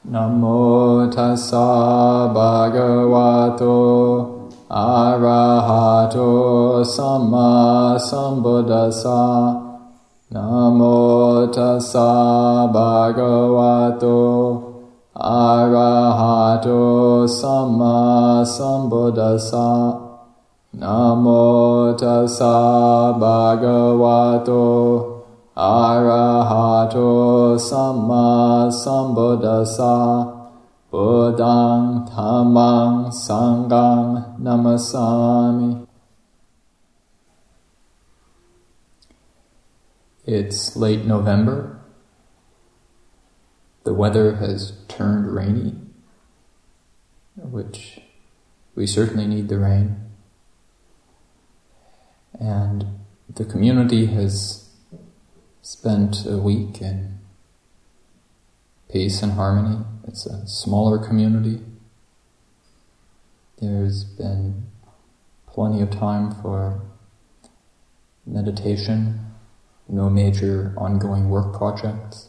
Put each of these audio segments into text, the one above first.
Namo tassa bhagavato arahato samma sambuddhassa. Namo tassa bhagavato arahato samma sambuddhassa. Namo tassa bhagavato arahato samma sambuddhassa. Buddhang dhammang sanghang namasami. It's late November. The weather has turned rainy, which we certainly need the rain. And the community has spent a week in peace and harmony. It's a smaller community. There's been plenty of time for meditation, no major ongoing work projects.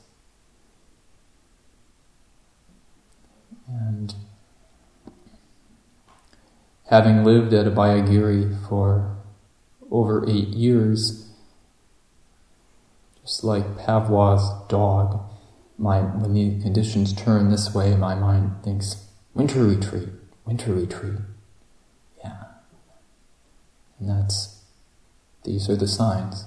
And having lived at Abhayagiri for over 8 years, just like Pavlov's dog, when the conditions turn this way, my mind thinks, winter retreat. Yeah. And these are the signs.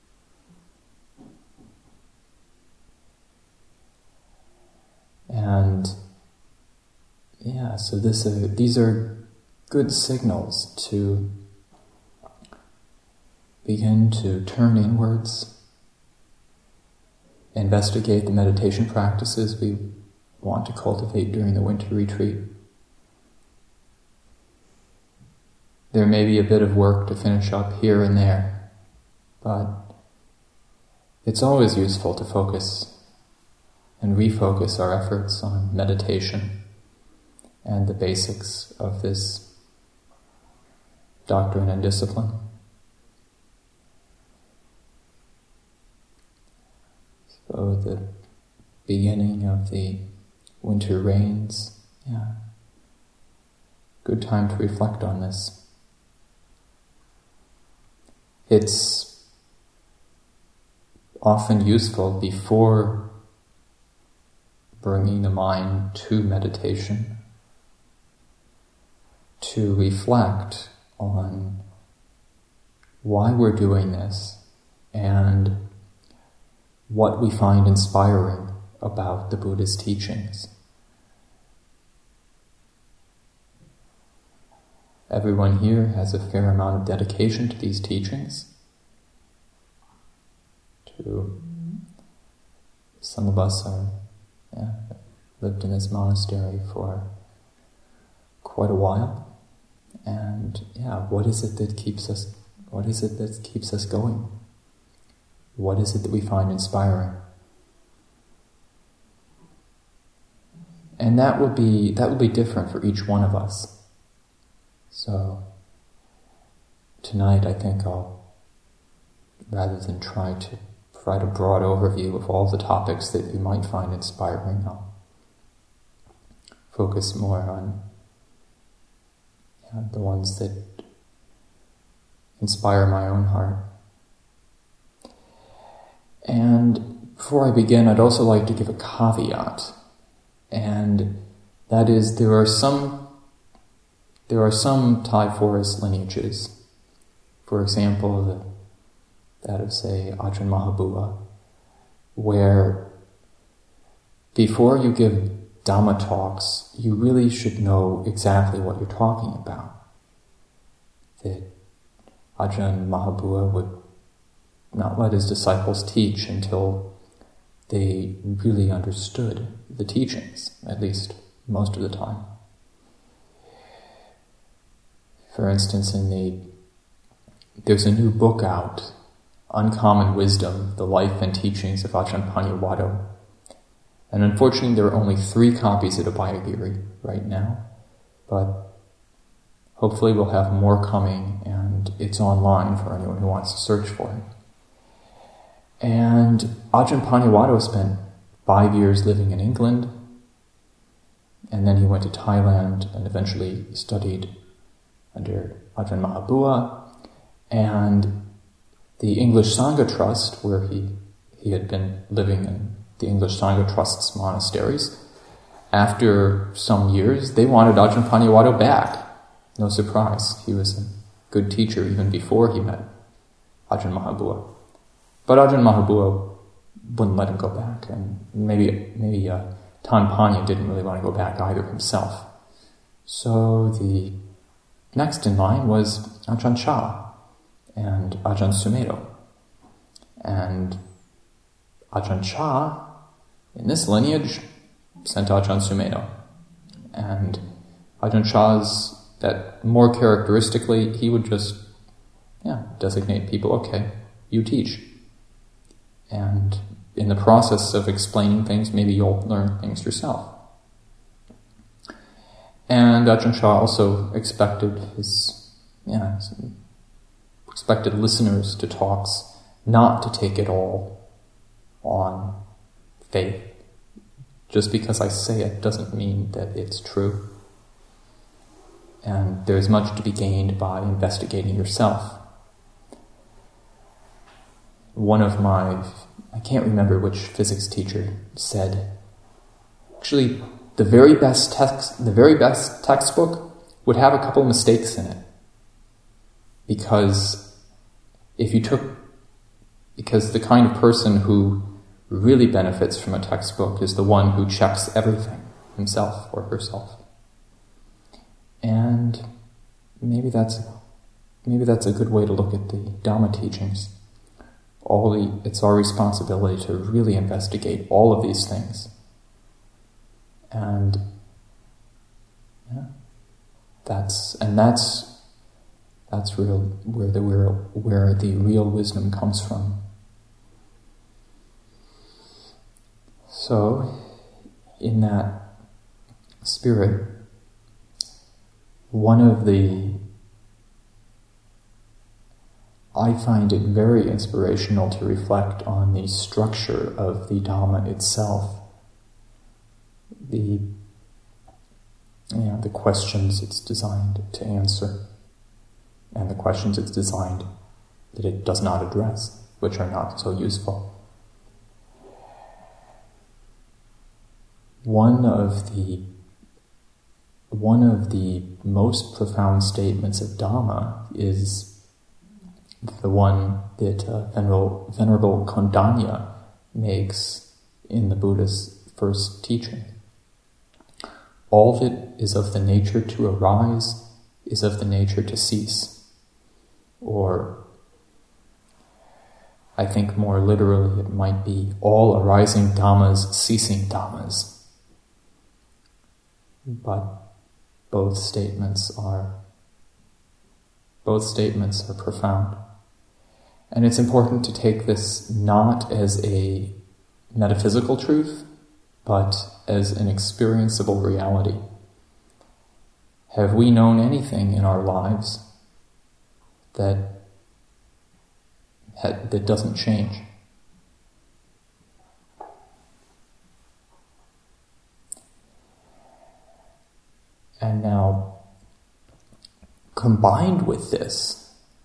And yeah, so these are good signals to begin to turn inwards, investigate the meditation practices we want to cultivate during the winter retreat. There may be a bit of work to finish up here and there, but it's always useful to focus and refocus our efforts on meditation and the basics of this doctrine and discipline. So the beginning of the winter rains, good time to reflect on this. It's often useful before bringing the mind to meditation to reflect on why we're doing this and what we find inspiring about the Buddha's teachings. Everyone here has a fair amount of dedication to these teachings. Some of us lived in this monastery for quite a while, and what is it that keeps us going? What is it that we find inspiring? And that will be different for each one of us. So tonight I think rather than try to provide a broad overview of all the topics that you might find inspiring, I'll focus more on the ones that inspire my own heart. And before I begin, I'd also like to give a caveat, and that is there are some Thai forest lineages, for example, that of, say, Ajahn Mahabua, where before you give Dhamma talks, you really should know exactly what you're talking about. That Ajahn Mahabua would not let his disciples teach until they really understood the teachings, at least most of the time. For instance, there's a new book out, Uncommon Wisdom, The Life and Teachings of Ajahn Panyawado. And unfortunately there are only 3 copies at Abhayagiri right now, but hopefully we'll have more coming, and it's online for anyone who wants to search for it. And Ajahn Panyawado spent 5 years living in England, And then he went to Thailand and eventually studied under Ajahn Mahabua. And the English Sangha Trust, where he had been living in the English Sangha Trust's monasteries, after some years, they wanted Ajahn Panyawado back. No surprise. He was a good teacher even before he met Ajahn Mahabua. But Ajahn Mahabua wouldn't let him go back, and maybe Tan Panya didn't really want to go back either himself. So the next in line was Ajahn Chah and Ajahn Sumedho. And Ajahn Chah, in this lineage, sent Ajahn Sumedho. And Ajahn Chah's, that more characteristically, he would just designate people, okay, you teach. And in the process of explaining things, maybe you'll learn things yourself. And Ajahn Chah also expected expected listeners to talks not to take it all on faith. Just because I say it doesn't mean that it's true. And there's much to be gained by investigating yourself. One of I can't remember which physics teacher said, actually, the very best textbook would have a couple of mistakes in it. Because the kind of person who really benefits from a textbook is the one who checks everything himself or herself. And maybe that's a good way to look at the Dhamma teachings. It's our responsibility to really investigate all of these things. And that's where the real wisdom comes from. So, in that spirit, I find it very inspirational to reflect on the structure of the Dhamma itself. The questions it's designed to answer, and the questions it's designed that it does not address, which are not so useful. One of the most profound statements of Dhamma is the one that Venerable Kondanya makes in the Buddha's first teaching. All that is of the nature to arise is of the nature to cease. Or, I think more literally it might be, all arising Dhammas, ceasing Dhammas. But both statements are profound. And it's important to take this not as a metaphysical truth, but as an experienceable reality. Have we known anything in our lives that doesn't change? And now, combined with this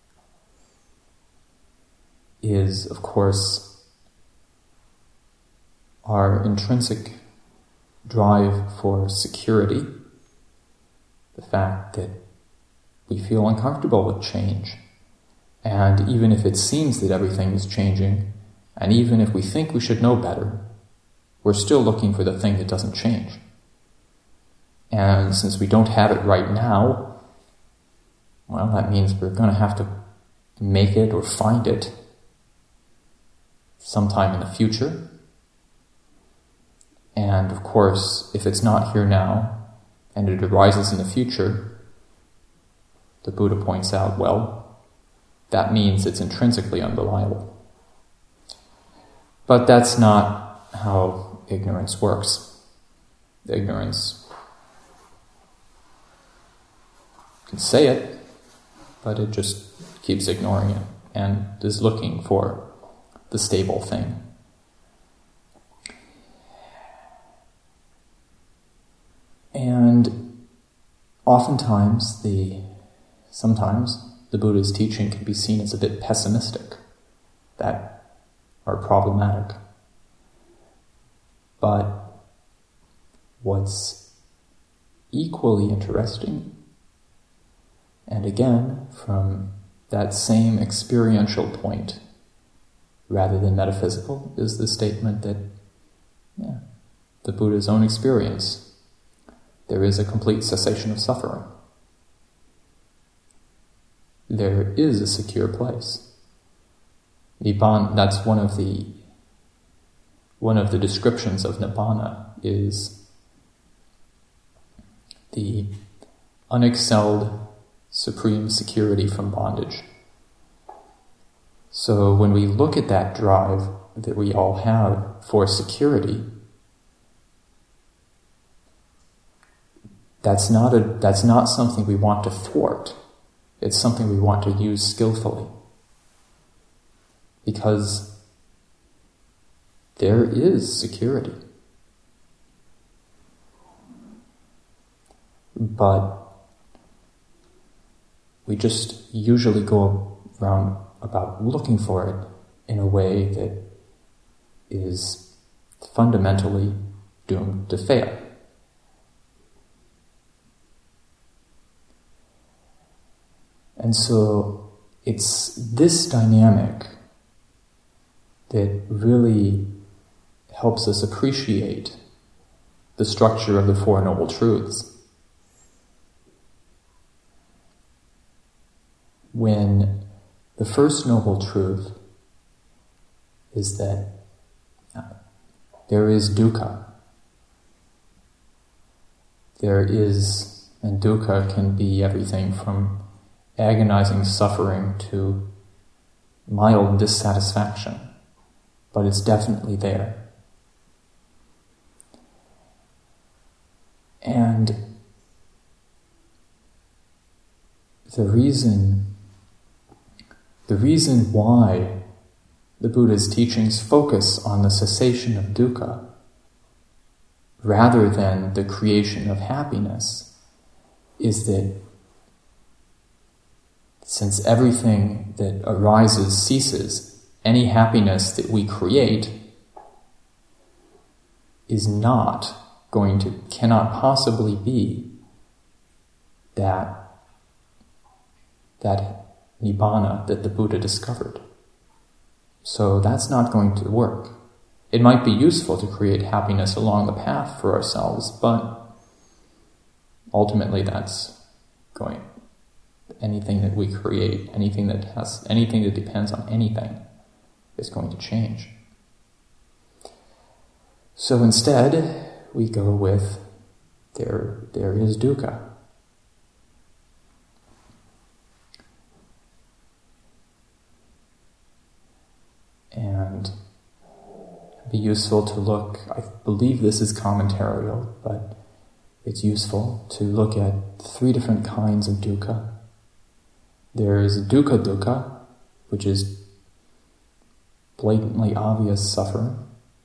is, of course, our intrinsic drive for security, the fact that we feel uncomfortable with change. And even if it seems that everything is changing, and even if we think we should know better, we're still looking for the thing that doesn't change. And since we don't have it right now, well, that means we're going to have to make it or find it sometime in the future. And of course, if it's not here now, and it arises in the future, the Buddha points out, well, that means it's intrinsically unreliable. But that's not how ignorance works. Ignorance can say it, but it just keeps ignoring it and is looking for the stable thing. sometimes the Buddha's teaching can be seen as a bit pessimistic, that are problematic. But what's equally interesting, and again, from that same experiential point, rather than metaphysical, is the statement that, the Buddha's own experience, there is a complete cessation of suffering. There is a secure place. Nibbana, that's one of the descriptions of Nibbana, is the unexcelled supreme security from bondage. So when we look at that drive that we all have for security, that's not something we want to thwart. It's something we want to use skillfully. Because there is security. But we just usually go around about looking for it in a way that is fundamentally doomed to fail. And so it's this dynamic that really helps us appreciate the structure of the Four Noble Truths. When the first noble truth is that there is dukkha. And dukkha can be everything from agonizing suffering to mild dissatisfaction, but it's definitely there. And the reason why the Buddha's teachings focus on the cessation of dukkha rather than the creation of happiness is that since everything that arises ceases, any happiness that we create cannot possibly be that Nibbana that the Buddha discovered. So that's not going to work. It might be useful to create happiness along the path for ourselves, but ultimately anything that we create, anything that depends on anything is going to change. So instead, we go with there is dukkha. And it'd be useful to look, I believe this is commentarial, but it's useful to look at 3 different kinds of dukkha. There is dukkha, which is blatantly obvious suffering.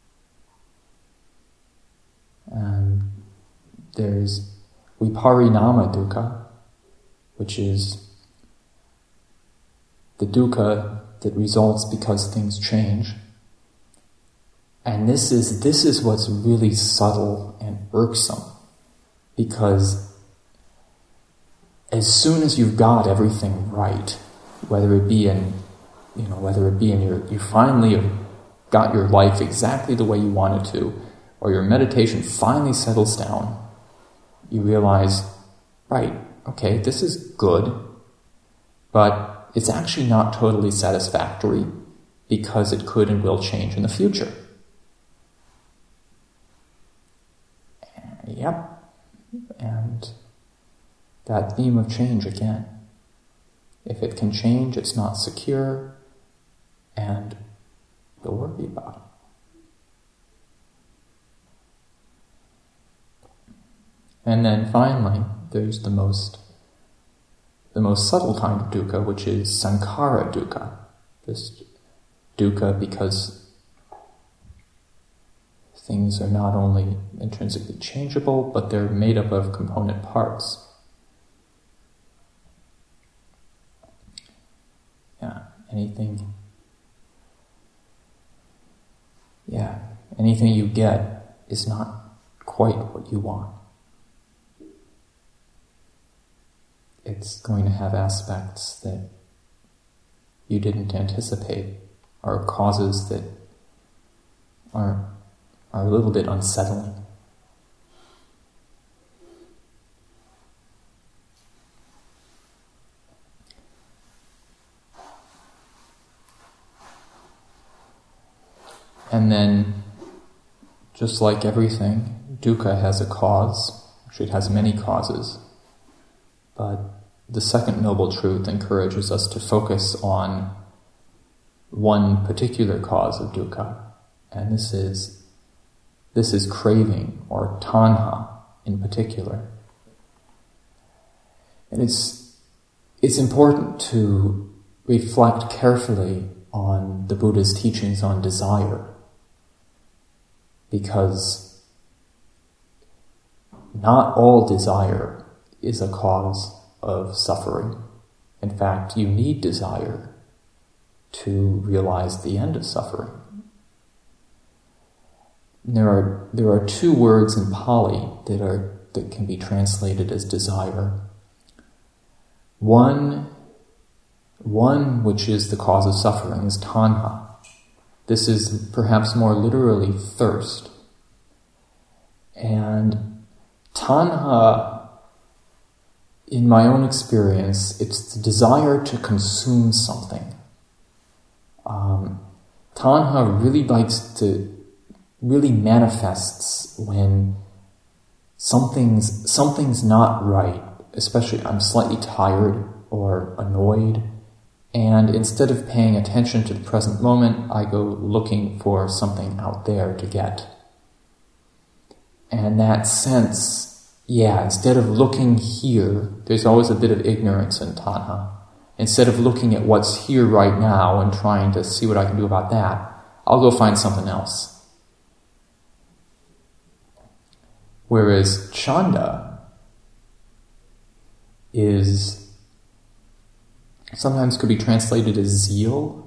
And there's viparinama dukkha, which is the dukkha that results because things change. And this is what's really subtle and irksome, because as soon as you've got everything right, whether it be in you finally have got your life exactly the way you want it to, or your meditation finally settles down, you realize, right, okay, this is good, but it's actually not totally satisfactory because it could and will change in the future. Yep. And that theme of change again. If it can change, it's not secure, and don't worry about it. And then finally, there's the most subtle kind of dukkha, which is sankhara dukkha. This dukkha because things are not only intrinsically changeable, but they're made up of component parts. anything you get is not quite what you want. It's going to have aspects that you didn't anticipate, or causes that are a little bit unsettling. And then, just like everything, dukkha has a cause. Actually, it has many causes. But the second noble truth encourages us to focus on one particular cause of dukkha, and this is craving, or tanha in particular. And it's important to reflect carefully on the Buddha's teachings on desire, because not all desire is a cause of suffering. In fact, you need desire to realize the end of suffering. There are two words in Pali that can be translated as desire. One which is the cause of suffering is tanha. This is perhaps more literally thirst. And tanha, in my own experience, it's the desire to consume something. Tanha really manifests when something's not right, especially I'm slightly tired or annoyed, and instead of paying attention to the present moment, I go looking for something out there to get. And that sense, instead of looking here, there's always a bit of ignorance in tanha. Instead of looking at what's here right now and trying to see what I can do about that, I'll go find something else. Whereas chanda sometimes could be translated as zeal.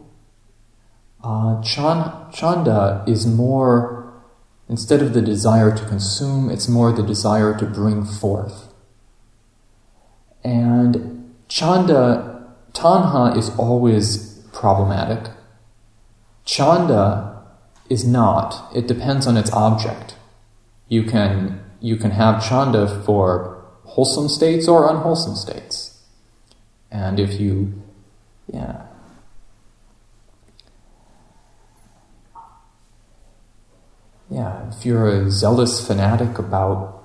Chanda is more, instead of the desire to consume, it's more the desire to bring forth. And tanha is always problematic. Chanda is not. It depends on its object. You can have chanda for wholesome states or unwholesome states. And if if you're a zealous fanatic about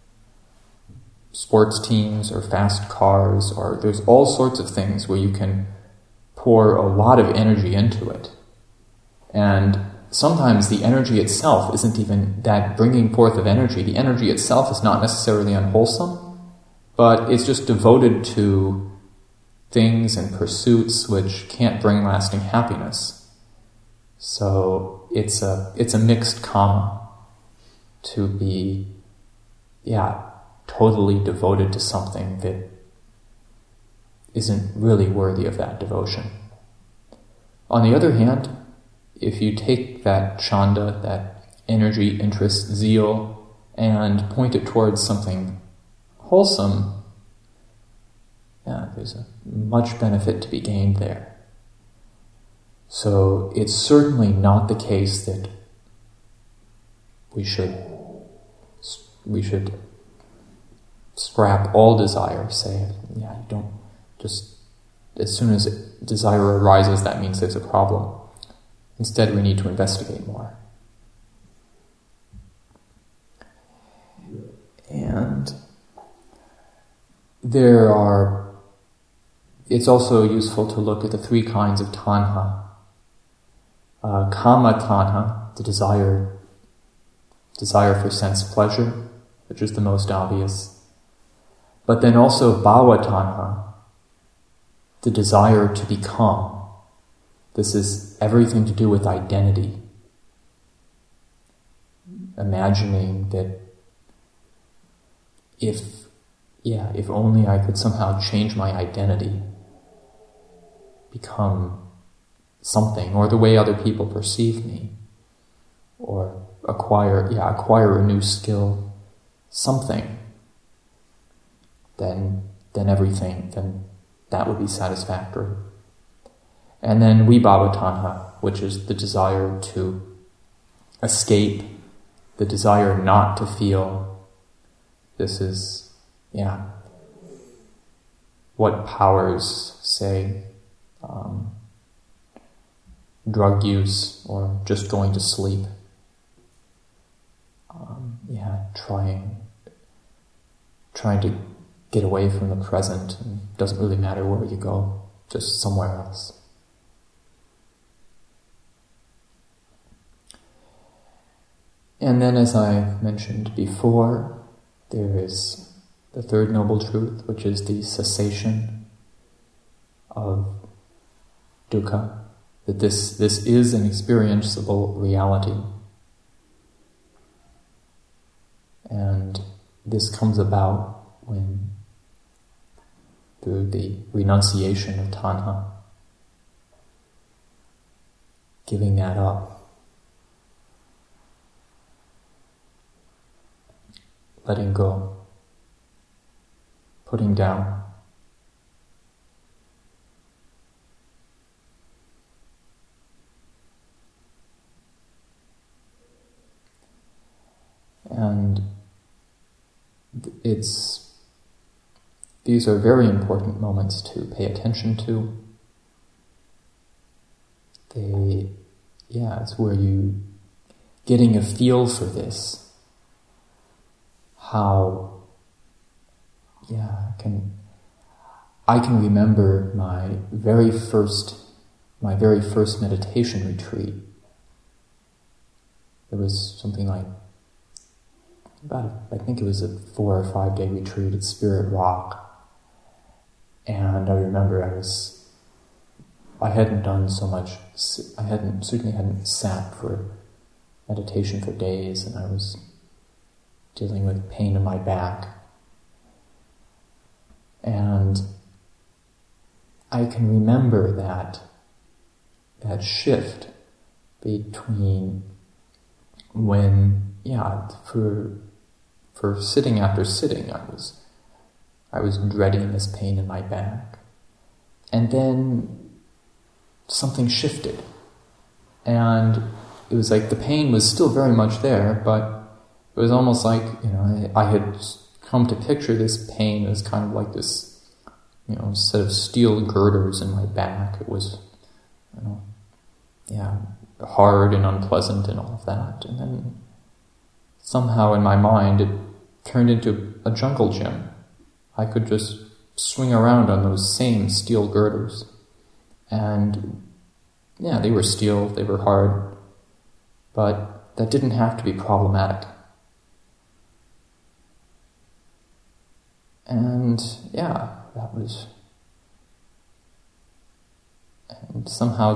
sports teams or fast cars, or there's all sorts of things where you can pour a lot of energy into it. And sometimes the energy itself isn't even that bringing forth of energy. The energy itself is not necessarily unwholesome, but it's just devoted to things and pursuits which can't bring lasting happiness. So it's a mixed karma to be, totally devoted to something that isn't really worthy of that devotion. On the other hand, if you take that chanda, that energy, interest, zeal, and point it towards something wholesome, there's a much benefit to be gained there. So it's certainly not the case that we should scrap all desire, say, you don't just, as soon as desire arises, that means there's a problem. Instead, we need to investigate more. And it's also useful to look at the three kinds of tanha. Kama tanha, the desire for sense pleasure, which is the most obvious. But then also bhava tanha, the desire to become. This is everything to do with identity. Imagining that if only I could somehow change my identity, become something, or the way other people perceive me, or acquire a new skill, something, then everything, then that would be satisfactory. And then vibhava tanha, which is the desire to escape, the desire not to feel. This is, what powers, say, drug use or just going to sleep. Trying to get away from the present, and it doesn't really matter where you go, just somewhere else. And then, as I mentioned before, there is the third noble truth, which is the cessation of dukkha, that this is an experienceable reality. And this comes about when, through the renunciation of tanha, giving that up, letting go, putting down. And these are very important moments to pay attention to. It's where you getting a feel for this. How, I can remember my very first meditation retreat. It was something like I think it was a 4 or 5 day retreat at Spirit Rock. And I remember I hadn't done so much, certainly hadn't sat for meditation for days, and I was dealing with pain in my back. And I can remember that shift between when, for sitting after sitting, I was dreading this pain in my back. And then something shifted. And it was like the pain was still very much there, but it was almost like, I had come to picture this pain as kind of like this, set of steel girders in my back. It was, hard and unpleasant and all of that. And then somehow in my mind it turned into a jungle gym. I could just swing around on those same steel girders. And they were steel, they were hard, but that didn't have to be problematic. And that was, and somehow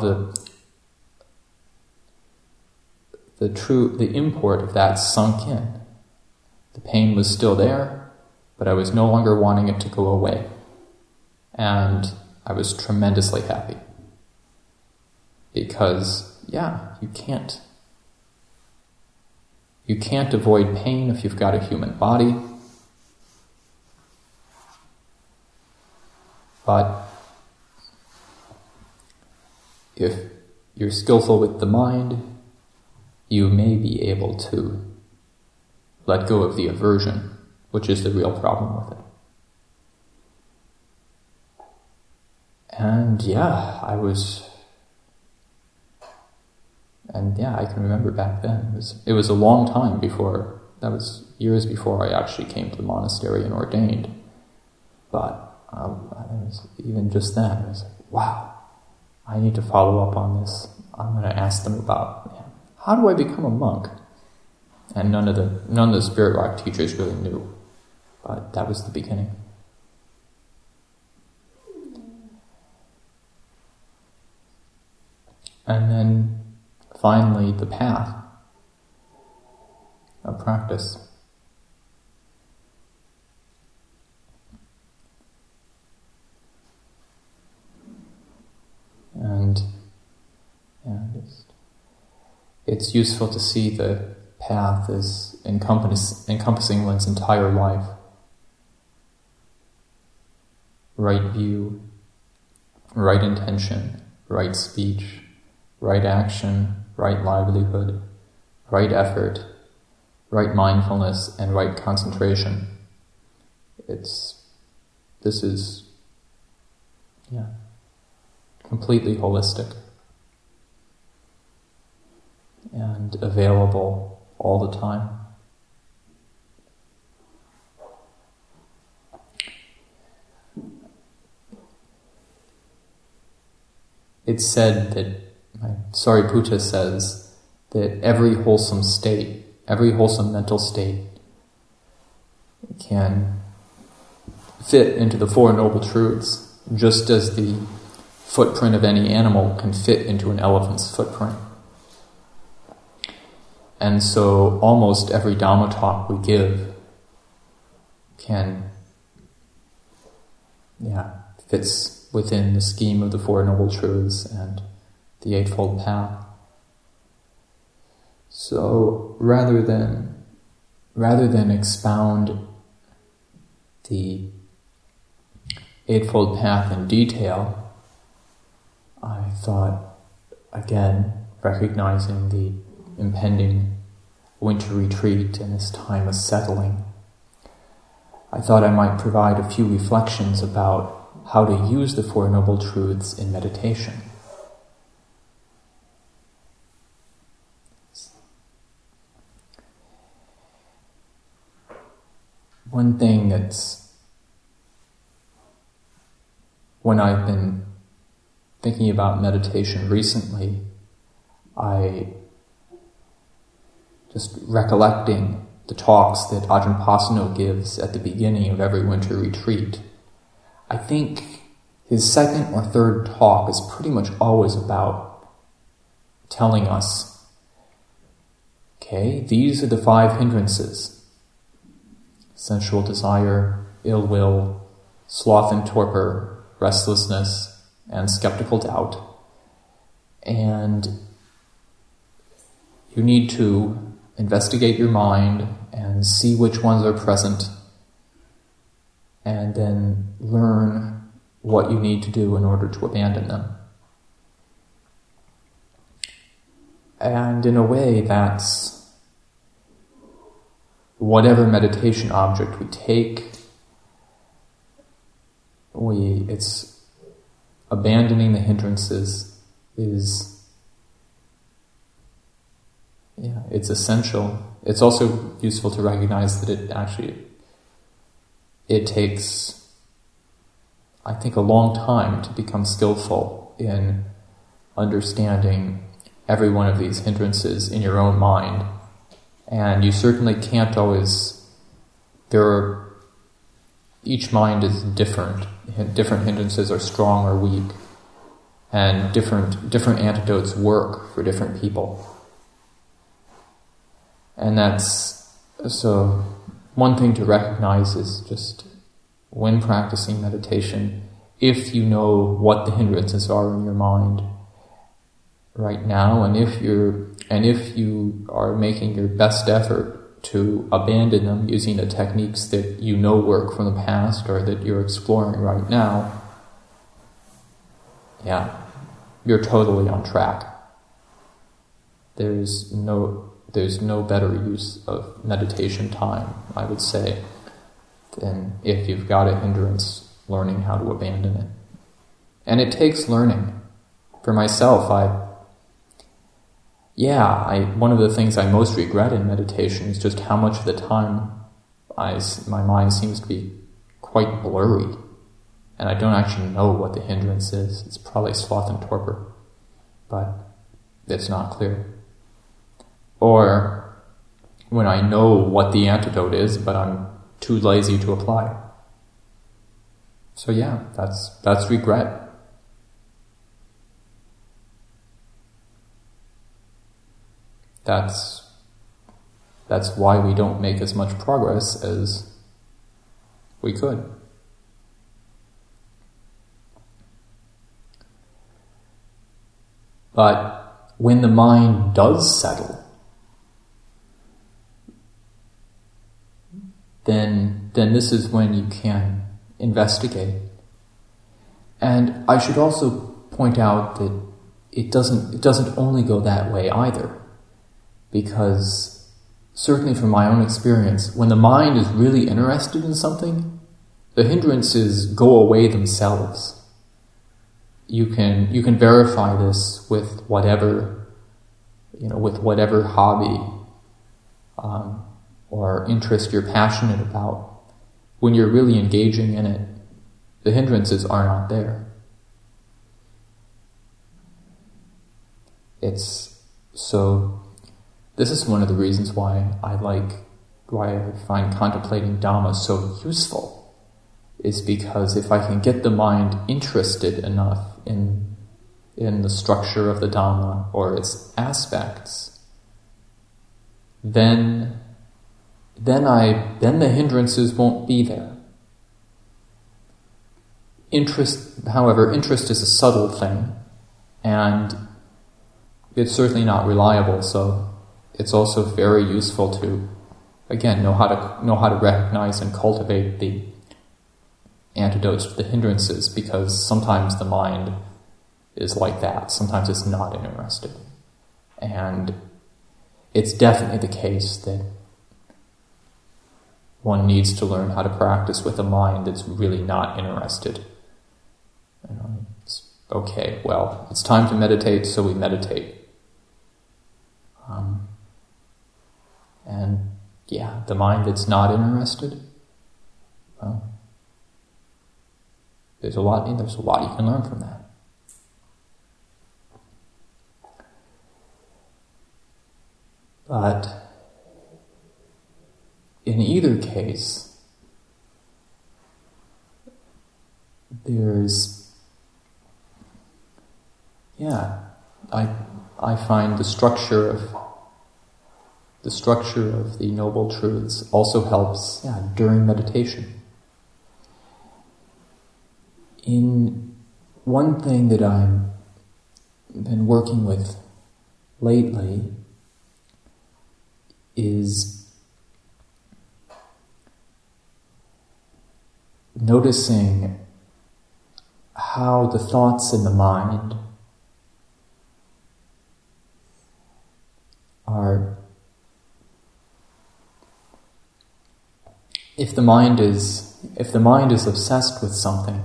the import of that sunk in. The pain was still there, but I was no longer wanting it to go away. And I was tremendously happy. Because, you can't avoid pain if you've got a human body. But if you're skillful with the mind, you may be able to let go of the aversion, which is the real problem with it. And I can remember back then, it was a long time before, that was years before I actually came to the monastery and ordained. But even just then, I was like, wow, I need to follow up on this. I'm going to ask them about, how do I become a monk? And none of the Spirit Rock teachers really knew. But that was the beginning. And then finally the path of practice. And it's useful to see the path as encompassing one's entire life. Right view, right intention, right speech, right action, right livelihood, right effort, right mindfulness, and right concentration. This is completely holistic and available all the time. It's said that, Sariputta says, that every wholesome mental state can fit into the Four Noble Truths, just as the footprint of any animal can fit into an elephant's footprint. And so almost every Dhamma talk we give fits within the scheme of the Four Noble Truths and the Eightfold Path. So rather than expound the Eightfold Path in detail, I thought, again, recognizing the impending winter retreat and this time of settling, I thought I might provide a few reflections about how to use the Four Noble Truths in meditation. One thing when I've been thinking about meditation recently, I just recollecting the talks that Ajahn Pasanno gives at the beginning of every winter retreat. I think his second or third talk is pretty much always about telling us, okay, these are the 5 hindrances: sensual desire, ill will, sloth and torpor, restlessness, and skeptical doubt. And you need to investigate your mind and see which ones are present, and then learn what you need to do in order to abandon them. And in a way, that's whatever meditation object we take, it's abandoning the hindrances it's essential. It's also useful to recognize that it takes, I think, a long time to become skillful in understanding every one of these hindrances in your own mind. And you certainly can't always, each mind is different. Different hindrances are strong or weak. And different antidotes work for different people. And so one thing to recognize is just when practicing meditation, if you know what the hindrances are in your mind right now, and if you are making your best effort to abandon them using the techniques that you know work from the past or that you're exploring right now, you're totally on track. There's no better use of meditation time, I would say, than if you've got a hindrance, learning how to abandon it. And it takes learning. For myself, one of the things I most regret in meditation is just how much of the time my mind seems to be quite blurry, and I don't actually know what the hindrance is. It's probably sloth and torpor, but it's not clear. Or when I know what the antidote is, but I'm too lazy to apply it. So that's regret. That's why we don't make as much progress as we could. But when the mind does settle, then this is when you can investigate. And I should also point out that it doesn't only go that way either, because certainly from my own experience, when the mind is really interested in something, the hindrances go away themselves. You can verify this with whatever hobby or interest you're passionate about. When you're really engaging in it, the hindrances are not there. This is one of the reasons why I find contemplating Dhamma so useful, is because if I can get the mind interested enough in the structure of the Dhamma or its aspects, then the hindrances won't be there. Interest is a subtle thing, and it's certainly not reliable, so it's also very useful to, again, know how to recognize and cultivate the antidotes to the hindrances, because sometimes the mind is like that. Sometimes it's not interested. And it's definitely the case that one needs to learn how to practice with a mind that's really not interested. It's okay, well, it's time to meditate, so we meditate. The mind that's not interested, well, there's a lot you can learn from that. But in either case, I find the structure of the Noble Truths also helps during meditation. In one thing that I've been working with lately is noticing how the thoughts in the mind are, if the mind is obsessed with something,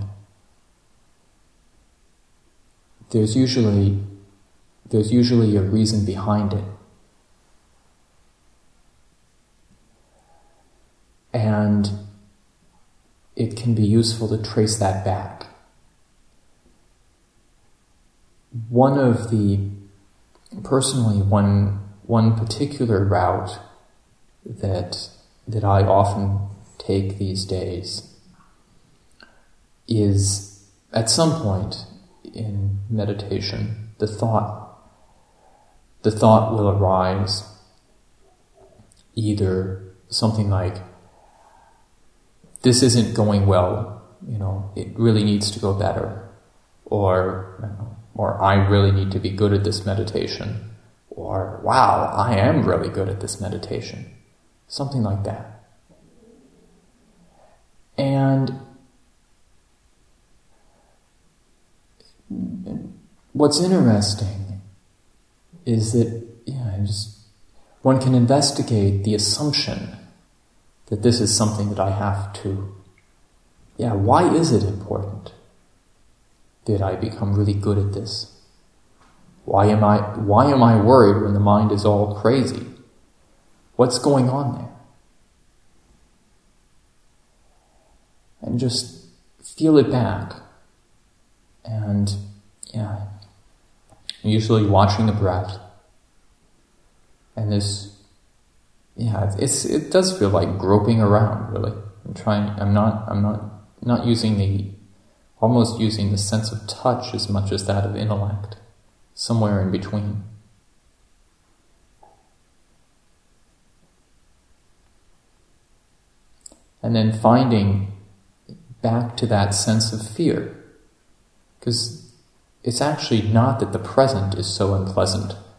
there's usually a reason behind it. And it can be useful to trace that back. One particular route that I often take these days is, at some point in meditation, the thought will arise, either something like, this isn't going well, it really needs to go better, or I really need to be good at this meditation, or wow, I am really good at this meditation, something like that. And what's interesting is that one can investigate the assumption that this is something that I have to, why is it important that I become really good at this? Why am I worried when the mind is all crazy? What's going on there? And just feel it back. And usually watching the breath. And it does feel like groping around, really. I'm not almost using the sense of touch as much as that of intellect. Somewhere in between. And then finding back to that sense of fear. Because it's actually not that the present is so unpleasant,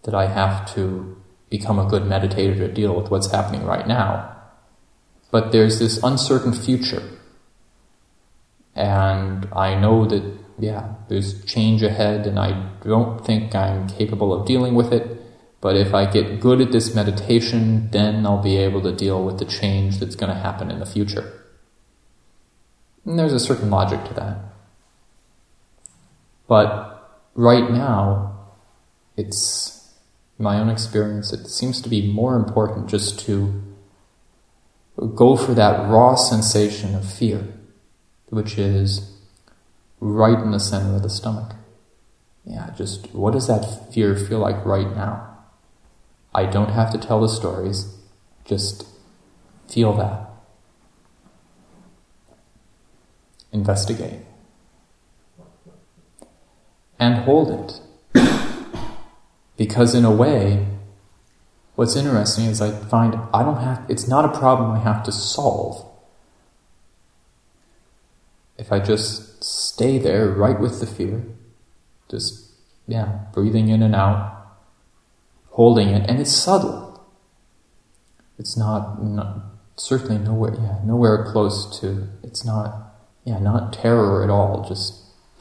that I have to become a good meditator to deal with what's happening right now. But there's this uncertain future. And I know that, there's change ahead, and I don't think I'm capable of dealing with it. But if I get good at this meditation, then I'll be able to deal with the change that's going to happen in the future. And there's a certain logic to that. But right now, it's my own experience, it seems to be more important just to go for that raw sensation of fear, which is right in the center of the stomach. Just what does that fear feel like right now? I don't have to tell the stories, just feel that. Investigate. And hold it. Because in a way, what's interesting is I find it's not a problem I have to solve. If I just stay there right with the fear, just, breathing in and out, holding it, and it's subtle. It's not certainly nowhere close to, it's not terror at all, just,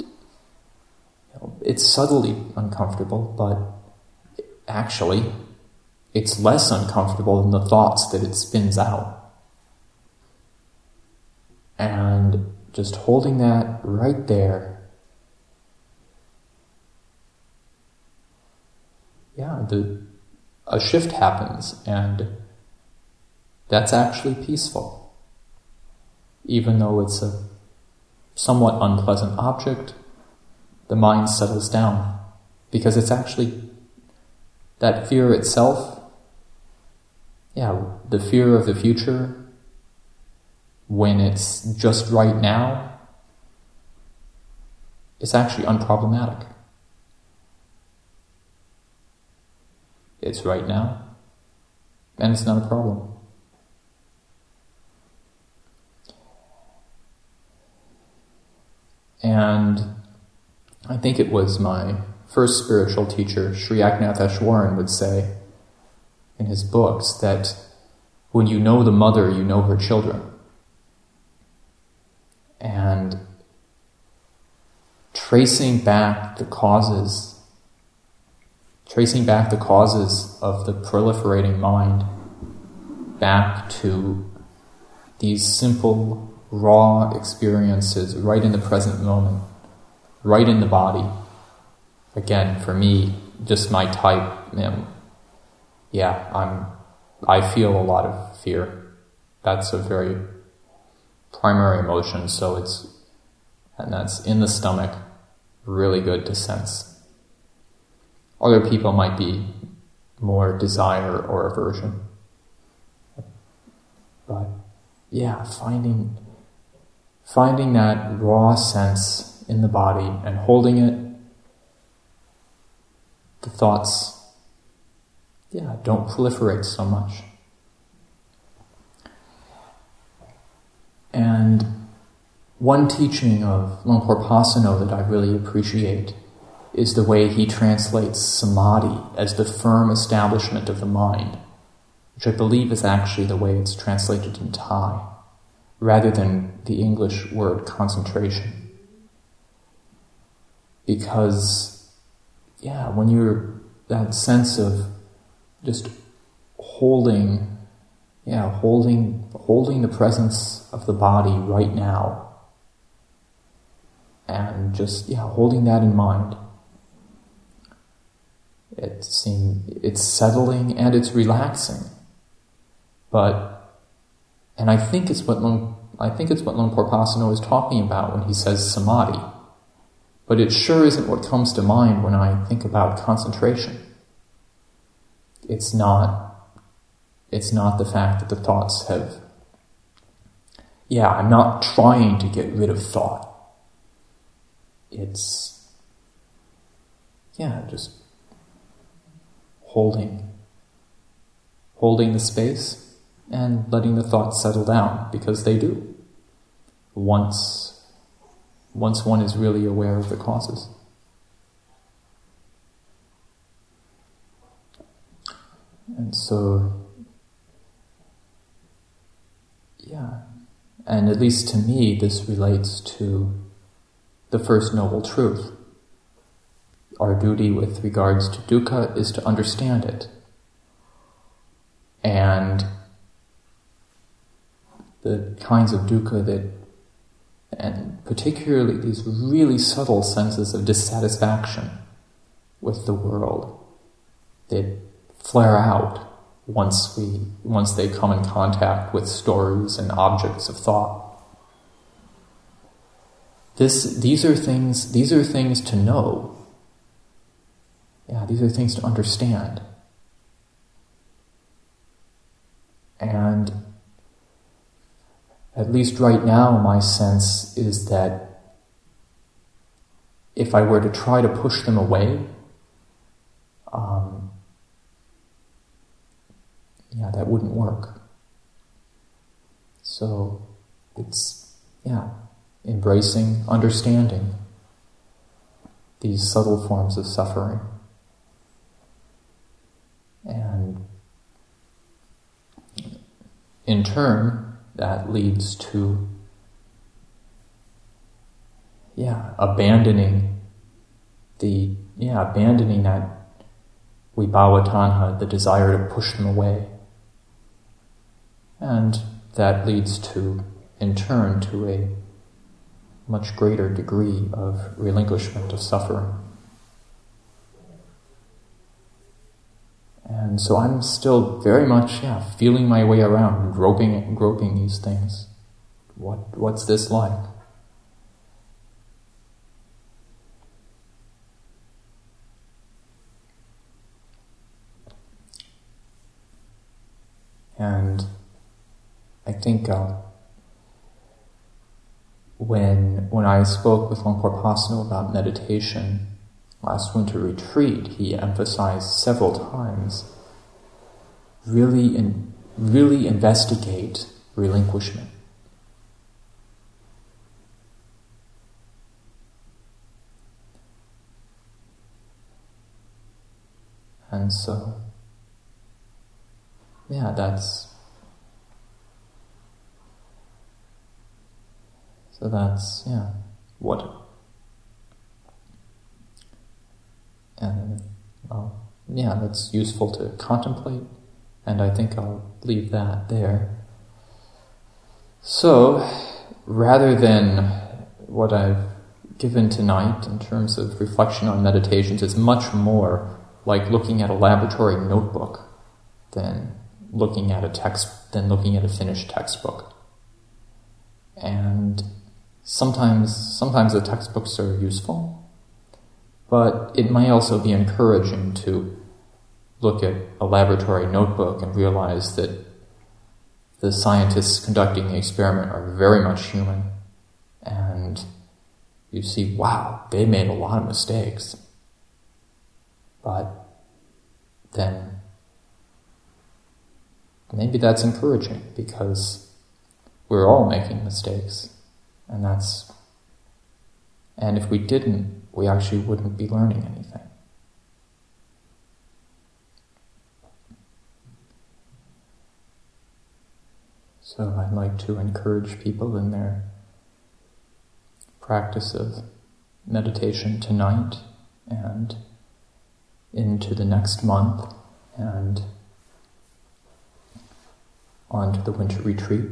it's subtly uncomfortable, but actually, it's less uncomfortable than the thoughts that it spins out. And just holding that right there, a shift happens, and that's actually peaceful. Even though it's a somewhat unpleasant object, the mind settles down, because it's actually that fear itself, the fear of the future, when it's just right now, it's actually unproblematic. It's right now, and it's not a problem. And I think it was my first spiritual teacher, Sri Eknath would say in his books that when you know the mother, you know her children. And tracing back the causes of the proliferating mind back to these simple, raw experiences right in the present moment, right in the body. Again, for me, just my type, I feel a lot of fear. That's a very primary emotion, and that's in the stomach, really good to sense. Other people might be more desire or aversion. But finding that raw sense in the body and holding it, the thoughts, don't proliferate so much. And one teaching of Luangpo Pasano that I really appreciate is the way he translates samadhi as the firm establishment of the mind, which I believe is actually the way it's translated in Thai, rather than the English word concentration. Because, when you're that sense of just holding the presence of the body right now, and just, holding that in mind, it's settling and it's relaxing. And I think it's what Luangpo Pasano is talking about when he says samadhi. But it sure isn't what comes to mind when I think about concentration. It's not the fact that the thoughts have... I'm not trying to get rid of thought. It's... just holding the space and letting the thoughts settle down, because they do. Once one is really aware of the causes. And so, yeah, and at least to me, this relates to the first noble truth. Our duty with regards to dukkha is to understand it. And the kinds of dukkha that, and particularly these really subtle senses of dissatisfaction with the world, that flare out once they come in contact with stories and objects of thought. These are things to know. Yeah, these are things to understand. And at least right now, my sense is that if I were to try to push them away, that wouldn't work. So it's, embracing, understanding these subtle forms of suffering. And in turn, that leads to, abandoning that vibhava tanha, the desire to push them away. And that leads to, in turn, to a much greater degree of relinquishment of suffering. And so I'm still very much, feeling my way around, groping these things. What's this like? And I think when I spoke with Luang Por Pasno about meditation last winter retreat, he emphasized several times, really investigate relinquishment. And so, that's what. And that's useful to contemplate, and I think I'll leave that there. So, rather than what I've given tonight in terms of reflection on meditations, is much more like looking at a laboratory notebook than looking at a finished textbook. And sometimes the textbooks are useful, but it may also be encouraging to look at a laboratory notebook and realize that the scientists conducting the experiment are very much human, and you see, wow, they made a lot of mistakes. But then maybe that's encouraging, because we're all making mistakes, and if we didn't, we actually wouldn't be learning anything. So I'd like to encourage people in their practice of meditation tonight and into the next month and on to the winter retreat.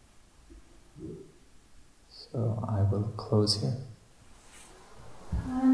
So I will close here.